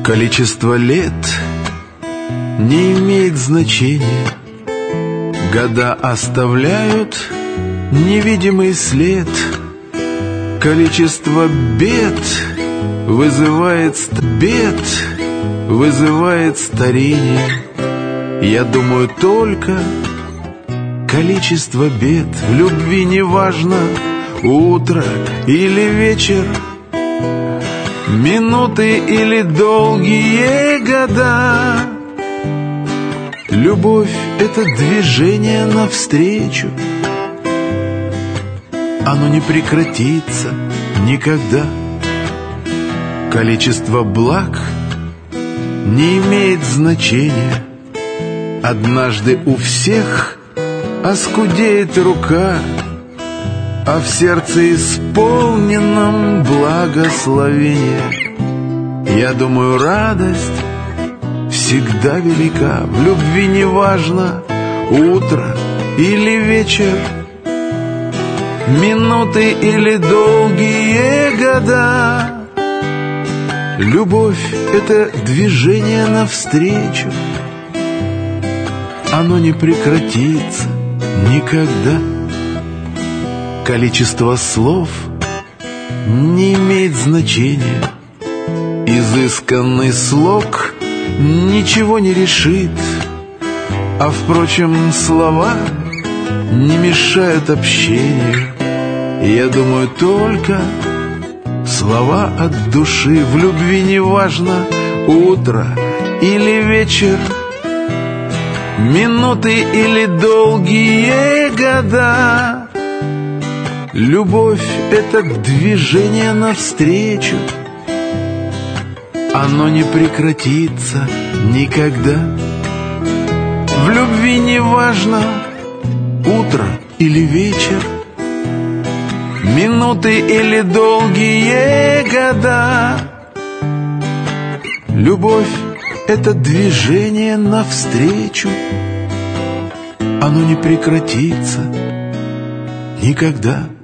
Количество лет не имеет значения. Года оставляют невидимый след. Количество бед вызывает старение. Я думаю только количество бед. В любви не важно утро или вечер, минуты или долгие года. Любовь — это движение навстречу. Оно не прекратится никогда. Количество благ не имеет значения. Однажды у всех оскудеет рука, а в сердце исполненном благословения. Я думаю, радость всегда велика. В любви не важно утро или вечер, минуты или долгие года. Любовь — это движение навстречу. Оно не прекратится никогда. Количество слов не имеет значения. Изысканный слог ничего не решит, а, впрочем, слова не мешают общению. Я думаю только слова от души. В любви не важно утро или вечер, минуты или долгие года. Любовь — это движение навстречу. Оно не прекратится никогда. В любви не важно утро или вечер, минуты или долгие года. Любовь — это движение навстречу. Оно не прекратится никогда.